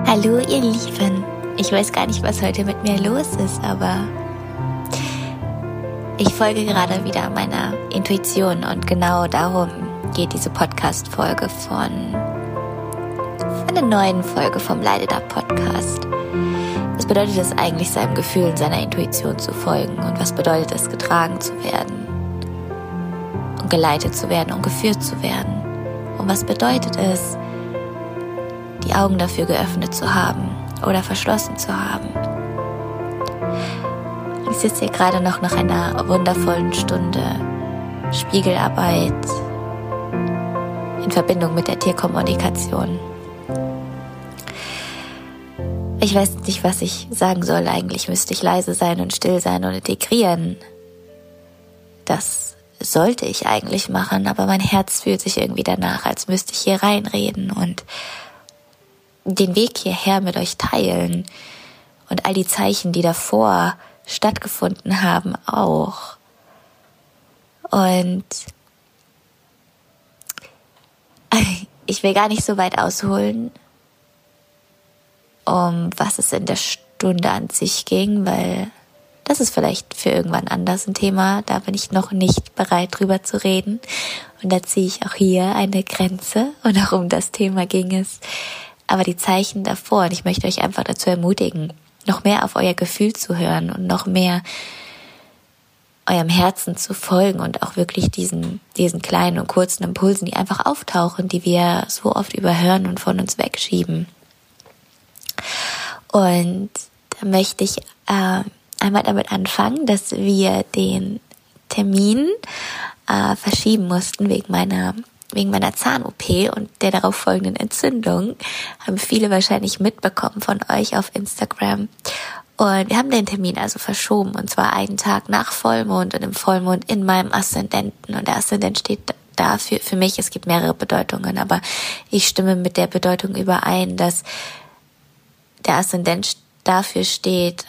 Hallo ihr Lieben, ich weiß gar nicht, was heute mit mir los ist, aber ich folge gerade wieder meiner Intuition und genau darum geht diese Podcast-Folge von der neuen Folge vom Leide da Podcast. Was bedeutet es eigentlich, seinem Gefühl und seiner Intuition zu folgen und was bedeutet es, getragen zu werden und geleitet zu werden und geführt zu werden und was bedeutet es, die Augen dafür geöffnet zu haben oder verschlossen zu haben. Ich sitze hier gerade noch nach einer wundervollen Stunde Spiegelarbeit in Verbindung mit der Tierkommunikation. Ich weiß nicht, was ich sagen soll. Eigentlich müsste ich leise sein und still sein und integrieren. Das sollte ich eigentlich machen, aber mein Herz fühlt sich irgendwie danach, als müsste ich hier reinreden und den Weg hierher mit euch teilen und all die Zeichen, die davor stattgefunden haben, auch. Und ich will gar nicht so weit ausholen, um was es in der Stunde an sich ging, weil das ist vielleicht für irgendwann anders ein Thema, da bin ich noch nicht bereit drüber zu reden. Und da ziehe ich auch hier eine Grenze und auch um das Thema ging es. Aber die Zeichen davor, und ich möchte euch einfach dazu ermutigen, noch mehr auf euer Gefühl zu hören und noch mehr eurem Herzen zu folgen und auch wirklich diesen kleinen und kurzen Impulsen, die einfach auftauchen, die wir so oft überhören und von uns wegschieben. Und da möchte ich einmal damit anfangen, dass wir den Termin verschieben mussten wegen meiner Zahn-OP und der darauf folgenden Entzündung, haben viele wahrscheinlich mitbekommen von euch auf Instagram. Und wir haben den Termin also verschoben, und zwar einen Tag nach Vollmond und im Vollmond in meinem Aszendenten. Und der Aszendent steht dafür, für mich, es gibt mehrere Bedeutungen, aber ich stimme mit der Bedeutung überein, dass der Aszendent dafür steht,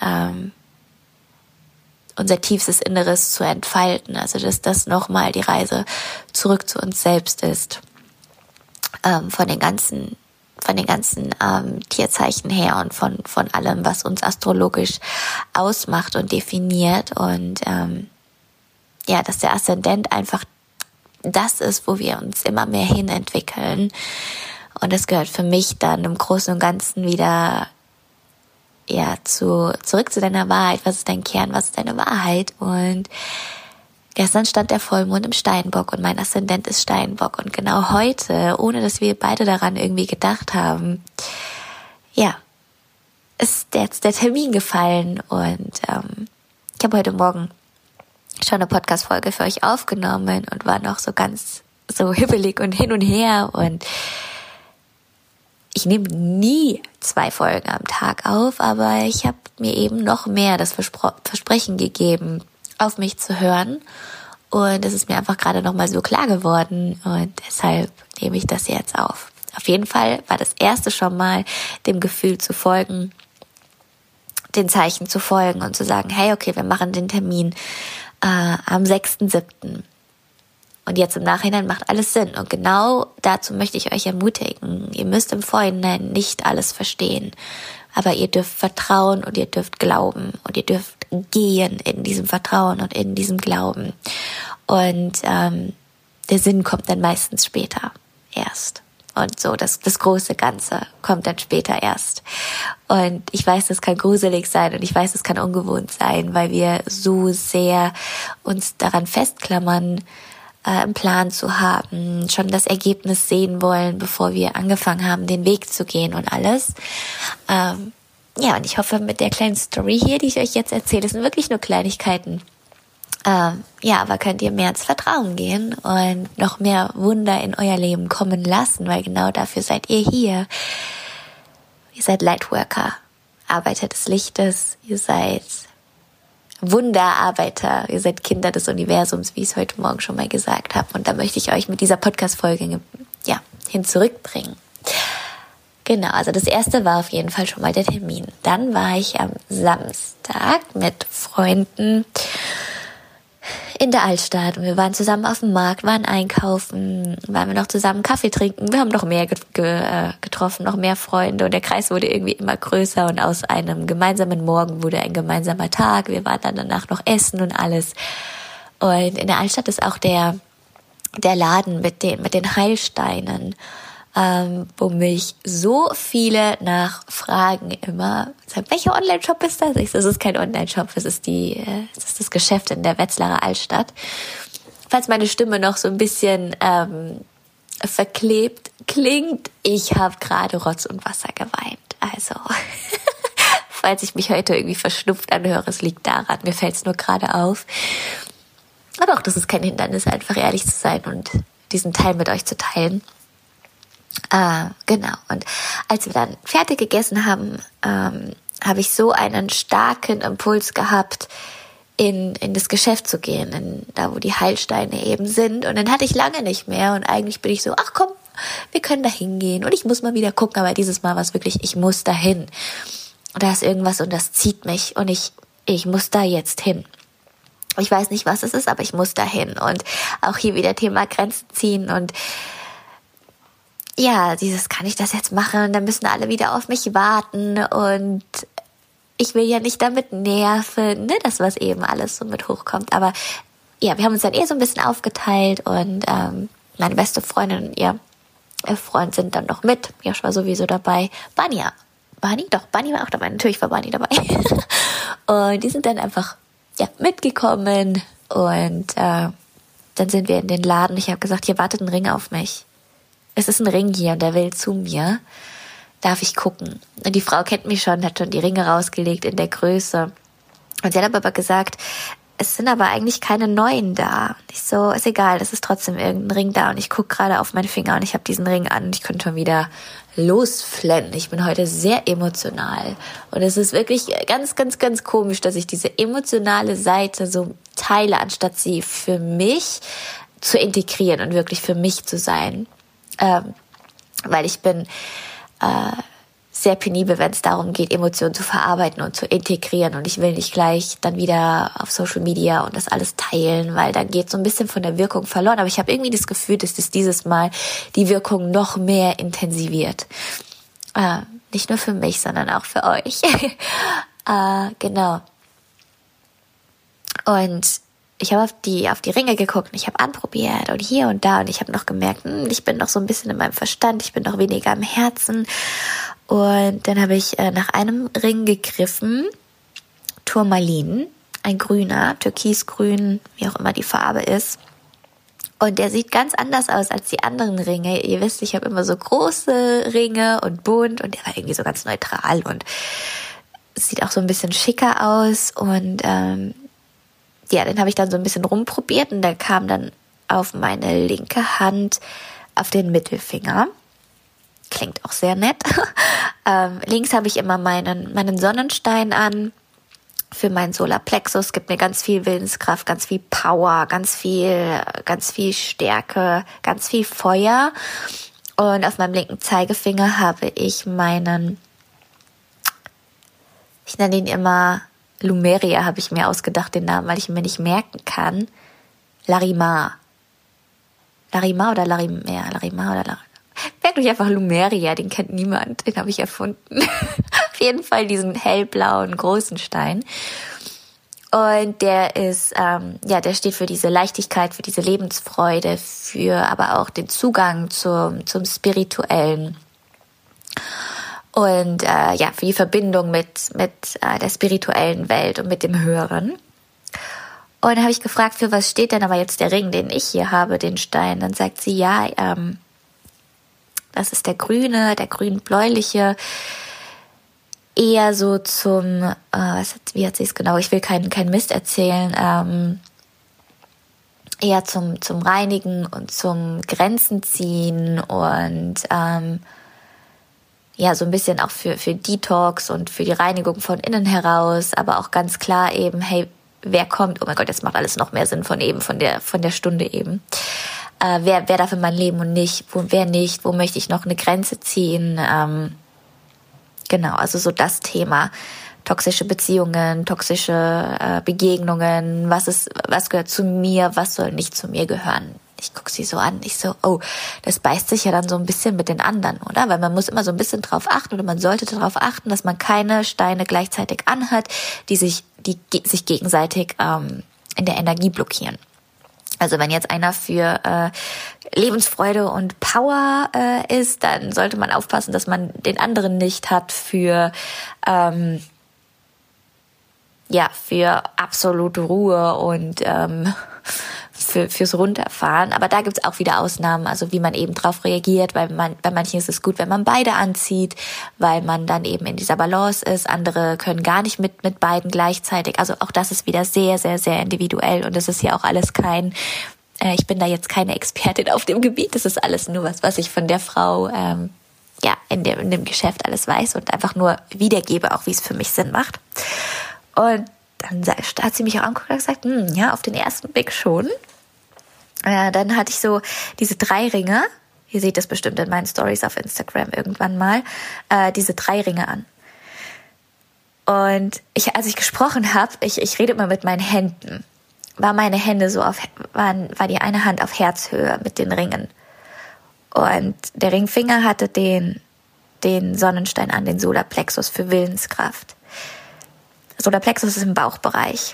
unser tiefstes Inneres zu entfalten, also dass das nochmal die Reise zurück zu uns selbst ist, von den ganzen Tierzeichen her und von allem, was uns astrologisch ausmacht und definiert und dass der Aszendent einfach das ist, wo wir uns immer mehr hin entwickeln, und das gehört für mich dann im Großen und Ganzen wieder zurück zu deiner Wahrheit. Was ist dein Kern? Was ist deine Wahrheit? Und gestern stand der Vollmond im Steinbock und mein Aszendent ist Steinbock. Und genau heute, ohne dass wir beide daran irgendwie gedacht haben, ist jetzt der Termin gefallen. Und ich habe heute Morgen schon eine Podcast-Folge für euch aufgenommen und war noch so ganz so hibbelig und hin und her. Und ich nehme nie 2 Folgen am Tag auf, aber ich habe mir eben noch mehr das Versprechen gegeben, auf mich zu hören. Und es ist mir einfach gerade nochmal so klar geworden und deshalb nehme ich das jetzt auf. Auf jeden Fall war das erste schon mal, dem Gefühl zu folgen, den Zeichen zu folgen und zu sagen, hey, okay, wir machen den Termin am 6.7. Und jetzt im Nachhinein macht alles Sinn. Und genau dazu möchte ich euch ermutigen. Ihr müsst im Vorhinein nicht alles verstehen. Aber ihr dürft vertrauen und ihr dürft glauben. Und ihr dürft gehen in diesem Vertrauen und in diesem Glauben. Und der Sinn kommt dann meistens später erst. Und so, das große Ganze kommt dann später erst. Und ich weiß, das kann gruselig sein und ich weiß, das kann ungewohnt sein, weil wir so sehr uns daran festklammern, einen Plan zu haben, schon das Ergebnis sehen wollen, bevor wir angefangen haben, den Weg zu gehen und alles. Und ich hoffe, mit der kleinen Story hier, die ich euch jetzt erzähle, das sind wirklich nur Kleinigkeiten. Aber könnt ihr mehr ins Vertrauen gehen und noch mehr Wunder in euer Leben kommen lassen, weil genau dafür seid ihr hier. Ihr seid Lightworker, Arbeiter des Lichtes, ihr seid Wunderarbeiter, ihr seid Kinder des Universums, wie ich es heute Morgen schon mal gesagt habe. Und da möchte ich euch mit dieser Podcast-Folge hin zurückbringen. Genau, also das erste war auf jeden Fall schon mal der Termin. Dann war ich am Samstag mit Freunden in der Altstadt und wir waren zusammen auf dem Markt, waren einkaufen, waren wir noch zusammen Kaffee trinken. Wir haben noch mehr getroffen, noch mehr Freunde und der Kreis wurde irgendwie immer größer und aus einem gemeinsamen Morgen wurde ein gemeinsamer Tag. Wir waren dann danach noch essen und alles. Und in der Altstadt ist auch der Laden mit den Heilsteinen, wo mich so viele nachfragen immer, welcher Online-Shop ist das? Das ist kein Online-Shop, es ist das Geschäft in der Wetzlarer Altstadt. Falls meine Stimme noch so ein bisschen verklebt klingt, ich habe gerade Rotz und Wasser geweint. Also, falls ich mich heute irgendwie verschnupft anhöre, es liegt daran, mir fällt es nur gerade auf. Aber auch das ist kein Hindernis, einfach ehrlich zu sein und diesen Teil mit euch zu teilen. Genau. Und als wir dann fertig gegessen haben, habe ich so einen starken Impuls gehabt, in das Geschäft zu gehen, da wo die Heilsteine eben sind. Und dann hatte ich lange nicht mehr und eigentlich bin ich so, ach komm, wir können da hingehen und ich muss mal wieder gucken, aber dieses Mal war es wirklich, ich muss da hin. Und da ist irgendwas und das zieht mich und ich muss da jetzt hin. Ich weiß nicht, was es ist, aber ich muss da hin. Und auch hier wieder Thema Grenzen ziehen und ja, kann ich das jetzt machen? Dann müssen alle wieder auf mich warten und ich will ja nicht damit nerven, ne? Das, was eben alles so mit hochkommt. Aber ja, wir haben uns dann so ein bisschen aufgeteilt und meine beste Freundin und ihr Freund sind dann noch mit. Josh war sowieso dabei. Bunny war auch dabei. Natürlich war Bunny dabei. Und die sind dann einfach mitgekommen und dann sind wir in den Laden. Ich habe gesagt, hier wartet ein Ring auf mich. Es ist ein Ring hier und der will zu mir. Darf ich gucken? Und die Frau kennt mich schon, hat schon die Ringe rausgelegt in der Größe. Und sie hat aber gesagt, es sind aber eigentlich keine neuen da. Ich so, ist egal, es ist trotzdem irgendein Ring da. Und ich gucke gerade auf meine Finger und ich habe diesen Ring an und ich könnte schon wieder losflennen. Ich bin heute sehr emotional. Und es ist wirklich ganz, ganz, ganz komisch, dass ich diese emotionale Seite so teile, anstatt sie für mich zu integrieren und wirklich für mich zu sein. Weil ich bin sehr penibel, wenn es darum geht, Emotionen zu verarbeiten und zu integrieren. Und ich will nicht gleich dann wieder auf Social Media und das alles teilen, weil dann geht so ein bisschen von der Wirkung verloren. Aber ich habe irgendwie das Gefühl, dass das dieses Mal die Wirkung noch mehr intensiviert. Nicht nur für mich, sondern auch für euch. Genau. Und ich habe auf die Ringe geguckt und ich habe anprobiert und hier und da und ich habe noch gemerkt, ich bin noch so ein bisschen in meinem Verstand, ich bin noch weniger im Herzen. Und dann habe ich nach einem Ring gegriffen, Turmalin, ein grüner, türkisgrün, wie auch immer die Farbe ist. Und der sieht ganz anders aus als die anderen Ringe. Ihr wisst, ich habe immer so große Ringe und bunt und der war irgendwie so ganz neutral und sieht auch so ein bisschen schicker aus und den habe ich dann so ein bisschen rumprobiert und der kam dann auf meine linke Hand auf den Mittelfinger. Klingt auch sehr nett. Links habe ich immer meinen Sonnenstein an für meinen Solarplexus. Gibt mir ganz viel Willenskraft, ganz viel Power, ganz viel Stärke, ganz viel Feuer. Und auf meinem linken Zeigefinger habe ich ich nenne ihn immer Lumeria, habe ich mir ausgedacht, den Namen, weil ich ihn mir nicht merken kann. Larimar. Larimar oder Larimar? Merkt euch einfach Lumeria, den kennt niemand, den habe ich erfunden. Auf jeden Fall diesen hellblauen großen Stein. Und der ist, der steht für diese Leichtigkeit, für diese Lebensfreude, für aber auch den Zugang zum Spirituellen. Und für die Verbindung mit der spirituellen Welt und mit dem Höheren. Und dann habe ich gefragt, für was steht denn aber jetzt der Ring, den ich hier habe, den Stein? Dann sagt sie, das ist der grüne, der grün-bläuliche, eher so zum, wie hat sie es genau, ich will keinen Mist erzählen, eher zum Reinigen und zum Grenzen ziehen und so ein bisschen auch für Detox und für die Reinigung von innen heraus, aber auch ganz klar eben, hey, wer kommt? Oh mein Gott, jetzt macht alles noch mehr Sinn von der Stunde eben. Wer darf in mein Leben und wer nicht? Wo möchte ich noch eine Grenze ziehen? Genau, also so das Thema toxische Beziehungen, toxische Begegnungen, was gehört zu mir, was soll nicht zu mir gehören. Ich gucke sie so an, ich so, oh, das beißt sich ja dann so ein bisschen mit den anderen, oder? Weil man muss immer so ein bisschen drauf achten oder man sollte darauf achten, dass man keine Steine gleichzeitig anhat, die sich gegenseitig in der Energie blockieren. Also wenn jetzt einer für Lebensfreude und Power ist, dann sollte man aufpassen, dass man den anderen nicht hat für für absolute Ruhe und fürs Runterfahren. Aber da gibt's auch wieder Ausnahmen, also wie man eben drauf reagiert, weil bei manchen ist es gut, wenn man beide anzieht, weil man dann eben in dieser Balance ist. Andere können gar nicht mit beiden gleichzeitig. Also auch das ist wieder sehr, sehr, sehr individuell und das ist ja auch alles ich bin da jetzt keine Expertin auf dem Gebiet, das ist alles nur was ich von der Frau in dem Geschäft alles weiß und einfach nur wiedergebe, auch wie es für mich Sinn macht. Und dann hat sie mich auch angeguckt und gesagt, auf den ersten Blick schon. Dann hatte ich so diese 3 Ringe, ihr seht das bestimmt in meinen Stories auf Instagram irgendwann mal, diese 3 Ringe an. Und als ich gesprochen habe, ich rede immer mit meinen Händen, war meine Hände so war die eine Hand auf Herzhöhe mit den Ringen. Und der Ringfinger hatte den Sonnenstein an, den Solarplexus für Willenskraft. Solarplexus ist im Bauchbereich.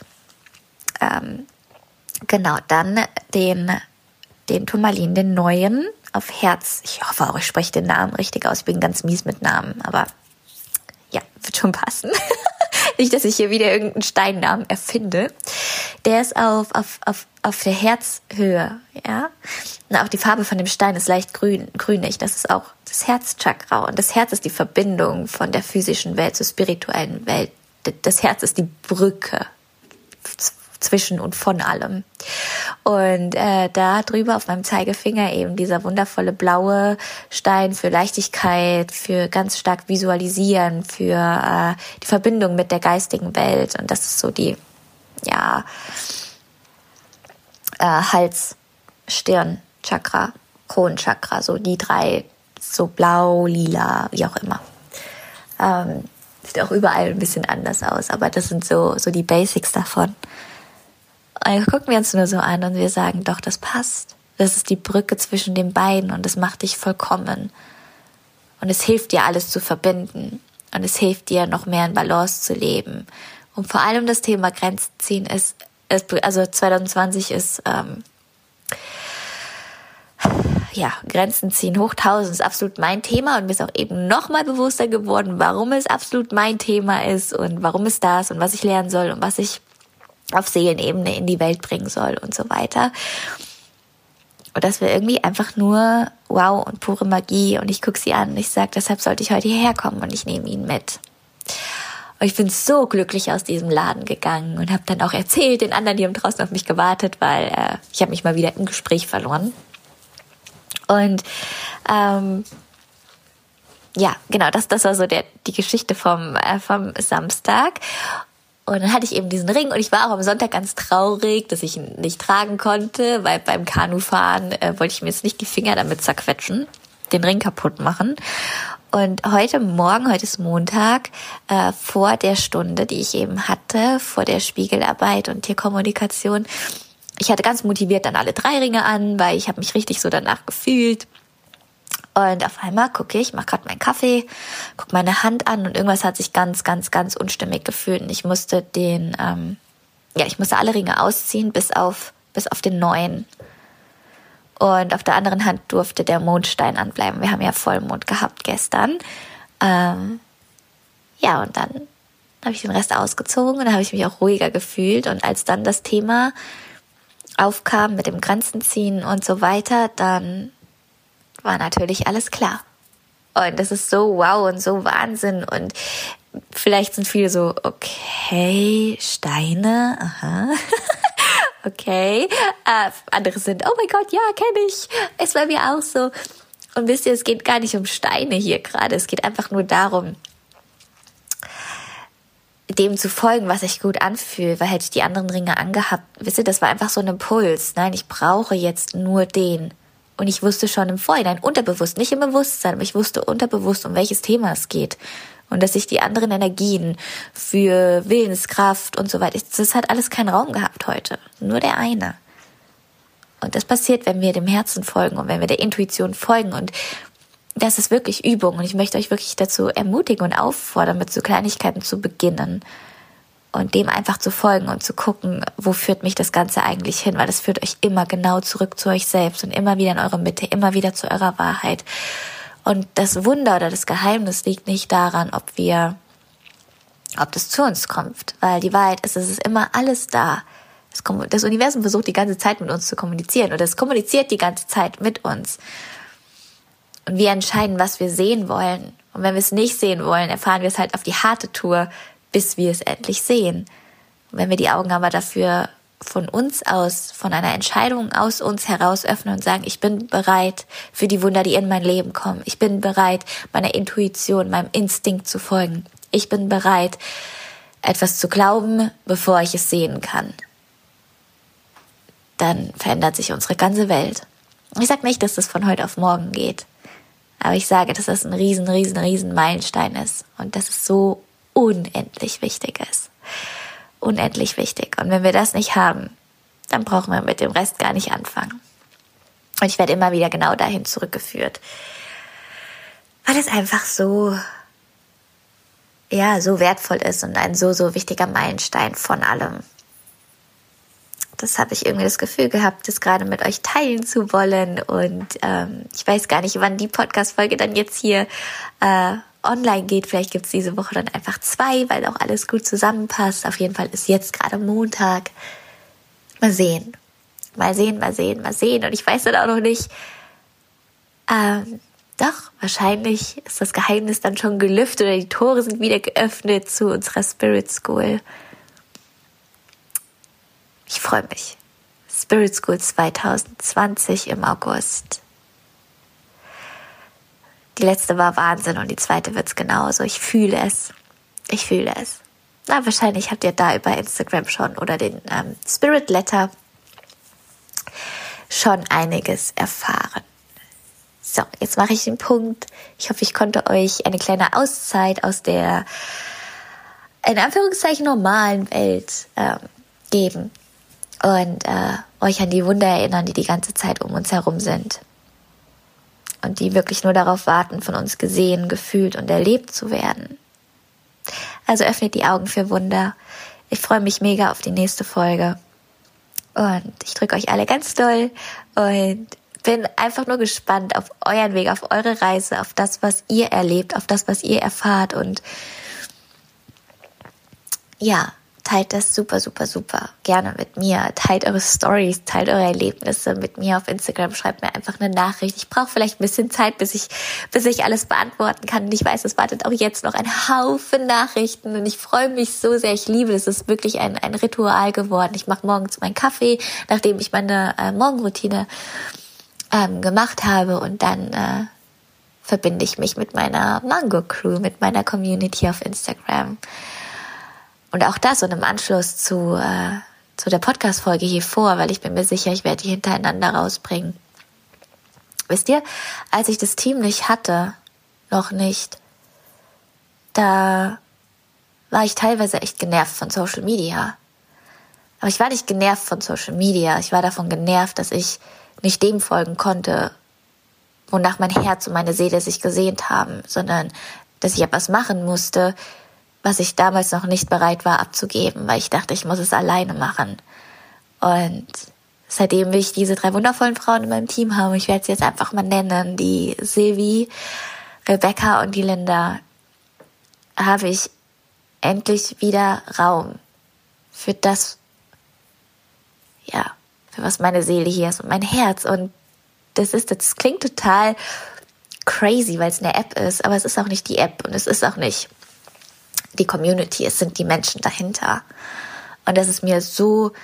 Genau, dann den Turmalin, den neuen auf Herz. Ich hoffe auch, ich spreche den Namen richtig aus. Ich bin ganz mies mit Namen, aber ja, wird schon passen. Nicht, dass ich hier wieder irgendeinen Steinnamen erfinde. Der ist auf der Herzhöhe, ja. Und auch die Farbe von dem Stein ist leicht grünig. Das ist auch das Herzchakra. Und das Herz ist die Verbindung von der physischen Welt zur spirituellen Welt. Das Herz ist die Brücke zwischen und von allem. Und da drüber auf meinem Zeigefinger eben dieser wundervolle blaue Stein für Leichtigkeit, für ganz stark Visualisieren, für die Verbindung mit der geistigen Welt. Und das ist so die Hals, Stirn, Chakra, Kronenchakra, so die 3, so blau, lila, wie auch immer. Sieht auch überall ein bisschen anders aus, aber das sind so die Basics davon. Und gucken wir uns nur so an und wir sagen, doch, das passt. Das ist die Brücke zwischen den beiden und das macht dich vollkommen. Und es hilft dir, alles zu verbinden. Und es hilft dir, noch mehr in Balance zu leben. Und vor allem das Thema Grenzen ziehen also 2020 ist Grenzen ziehen hoch 1000 ist absolut mein Thema und mir ist auch eben nochmal bewusster geworden, warum es absolut mein Thema ist und warum es das und was ich lernen soll und was ich auf Seelenebene in die Welt bringen soll und so weiter. Und das wäre irgendwie einfach nur wow und pure Magie und ich gucke sie an und ich sage, deshalb sollte ich heute hierher kommen und ich nehme ihn mit. Und ich bin so glücklich aus diesem Laden gegangen und habe dann auch erzählt den anderen, die haben draußen auf mich gewartet, weil ich habe mich mal wieder im Gespräch verloren. Und genau, das war so die Geschichte vom Samstag. Und dann hatte ich eben diesen Ring und ich war auch am Sonntag ganz traurig, dass ich ihn nicht tragen konnte, weil beim Kanufahren wollte ich mir jetzt nicht die Finger damit zerquetschen, den Ring kaputt machen. Und heute ist Montag, vor der Stunde, die ich eben hatte, vor der Spiegelarbeit und Tierkommunikation, ich hatte ganz motiviert dann alle 3 Ringe an, weil ich habe mich richtig so danach gefühlt. Und auf einmal gucke ich, mache gerade meinen Kaffee, gucke meine Hand an und irgendwas hat sich ganz, ganz, ganz unstimmig gefühlt. Und ich musste alle Ringe ausziehen, bis auf den neuen. Und auf der anderen Hand durfte der Mondstein anbleiben. Wir haben ja Vollmond gehabt gestern. Und dann habe ich den Rest ausgezogen und dann habe ich mich auch ruhiger gefühlt. Und als dann das Thema aufkam mit dem Grenzen ziehen und so weiter, dann war natürlich alles klar. Und das ist so wow und so Wahnsinn. Und vielleicht sind viele so, okay, Steine, aha. Okay. Andere sind, oh mein Gott, ja, kenne ich. Es war mir auch so. Und wisst ihr, es geht gar nicht um Steine hier gerade. Es geht einfach nur darum, dem zu folgen, was sich gut anfühlt. Weil hätte ich die anderen Ringe angehabt, wisst ihr, das war einfach so ein Impuls. Nein, ich brauche jetzt nur den. Und ich wusste schon im Vorhinein, unterbewusst, nicht im Bewusstsein, aber ich wusste unterbewusst, um welches Thema es geht. und dass sich die anderen Energien für Willenskraft und so weiter, das hat alles keinen Raum gehabt heute, nur der eine. Und das passiert, wenn wir dem Herzen folgen und wenn wir der Intuition folgen, und das ist wirklich Übung, und ich möchte euch wirklich dazu ermutigen und auffordern, mit so Kleinigkeiten zu beginnen und dem einfach zu folgen und zu gucken, wo führt mich das Ganze eigentlich hin, weil das führt euch immer genau zurück zu euch selbst und immer wieder in eure Mitte, immer wieder zu eurer Wahrheit. Und das Wunder oder das Geheimnis liegt nicht daran, ob das zu uns kommt, weil die Wahrheit ist, es ist immer alles da. Das Universum versucht die ganze Zeit mit uns zu kommunizieren, oder es kommuniziert die ganze Zeit mit uns. Und wir entscheiden, was wir sehen wollen. Und wenn wir es nicht sehen wollen, erfahren wir es halt auf die harte Tour, bis wir es endlich sehen. Und wenn wir die Augen aber dafür von uns aus, von einer Entscheidung aus uns heraus öffnen und sagen, ich bin bereit für die Wunder, die in mein Leben kommen. Ich bin bereit, meiner Intuition, meinem Instinkt zu folgen. Ich bin bereit, etwas zu glauben, bevor ich es sehen kann. Dann verändert sich unsere ganze Welt. Ich sage nicht, dass das von heute auf morgen geht. Aber ich sage, dass das ein riesen Meilenstein ist. Und dass es so unendlich wichtig ist. Unendlich wichtig. Und wenn wir das nicht haben, dann brauchen wir mit dem Rest gar nicht anfangen. Und ich werde immer wieder genau dahin zurückgeführt. Weil es einfach so wertvoll ist und ein so wichtiger Meilenstein von allem. Das habe ich irgendwie das Gefühl gehabt, das gerade mit euch teilen zu wollen. Und ich weiß gar nicht, wann die Podcast-Folge dann jetzt hier online geht. Vielleicht gibt es diese Woche dann einfach 2, weil auch alles gut zusammenpasst. Auf jeden Fall ist jetzt gerade Montag. Mal sehen. Und ich weiß dann auch noch nicht. Doch, wahrscheinlich ist das Geheimnis dann schon gelüftet oder die Tore sind wieder geöffnet zu unserer Spirit School. Ich freue mich. Spirit School 2020 im August. Die letzte war Wahnsinn und die zweite wird's genauso. Ich fühle es. Na, wahrscheinlich habt ihr da über Instagram schon oder den Spirit Letter schon einiges erfahren. So, jetzt mache ich den Punkt. Ich hoffe, ich konnte euch eine kleine Auszeit aus der, in Anführungszeichen, normalen Welt geben. Und euch an die Wunder erinnern, die ganze Zeit um uns herum sind. Und die wirklich nur darauf warten, von uns gesehen, gefühlt und erlebt zu werden. Also öffnet die Augen für Wunder. Ich freue mich mega auf die nächste Folge. Und ich drücke euch alle ganz doll und bin einfach nur gespannt auf euren Weg, auf eure Reise, auf das, was ihr erlebt, auf das, was ihr erfahrt. Und ja, teilt das super gerne mit mir. Teilt eure Stories, teilt eure Erlebnisse mit mir auf Instagram. Schreibt mir einfach eine Nachricht. Ich brauche vielleicht ein bisschen Zeit, bis ich alles beantworten kann. Und ich weiß, es wartet auch jetzt noch ein Haufen Nachrichten. Und ich freue mich so sehr. Ich liebe es. Es ist wirklich ein Ritual geworden. Ich mache morgens meinen Kaffee, nachdem ich meine Morgenroutine gemacht habe. Und dann verbinde ich mich mit meiner Mango-Crew, mit meiner Community auf Instagram. Und auch das und im Anschluss zu der Podcast-Folge hier vor, weil ich bin mir sicher, ich werde die hintereinander rausbringen. Wisst ihr, als ich das Team nicht hatte, noch nicht, da war ich teilweise echt genervt von Social Media. Aber ich war nicht genervt von Social Media. Ich war davon genervt, dass ich nicht dem folgen konnte, wonach mein Herz und meine Seele sich gesehnt haben, sondern dass ich etwas machen musste, was ich damals noch nicht bereit war abzugeben, weil ich dachte, ich muss es alleine machen. Und seitdem will ich diese 3 wundervollen Frauen in meinem Team haben, ich werde sie jetzt einfach mal nennen, die Silvi, Rebecca und die Linda, habe ich endlich wieder Raum für das, für was meine Seele hier ist und mein Herz. Und das klingt total crazy, weil es eine App ist, aber es ist auch nicht die App und es ist auch nicht die Community, es sind die Menschen dahinter. Und das ist mir so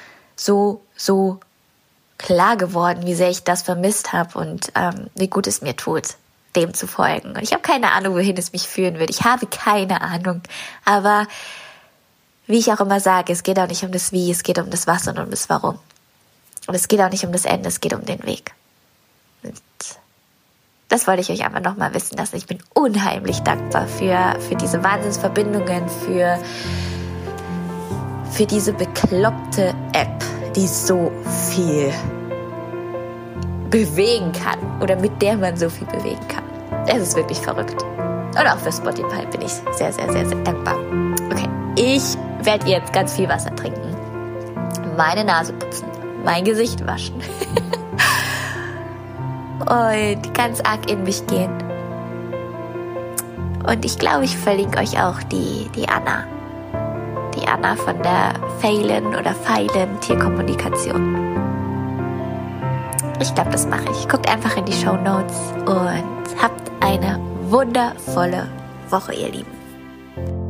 klar geworden, wie sehr ich das vermisst habe und wie gut es mir tut, dem zu folgen. Und ich habe keine Ahnung, wohin es mich führen wird. Ich habe keine Ahnung. Aber wie ich auch immer sage, es geht auch nicht um das Wie, es geht um das Was und um das Warum. Und es geht auch nicht um das Ende, es geht um den Weg. Und das wollte ich euch einfach nochmal wissen lassen. Ich bin unheimlich dankbar für diese Wahnsinnsverbindungen, für diese bekloppte App, die so viel bewegen kann oder mit der man so viel bewegen kann. Es ist wirklich verrückt. Und auch für Spotify bin ich sehr, sehr, sehr, sehr dankbar. Okay, ich werde jetzt ganz viel Wasser trinken, meine Nase putzen, mein Gesicht waschen und ganz arg in mich gehen. Und ich glaube, ich verlinke euch auch die Anna. Die Anna von der Feilen Tierkommunikation. Ich glaube, das mache ich. Guckt einfach in die Shownotes und habt eine wundervolle Woche, ihr Lieben.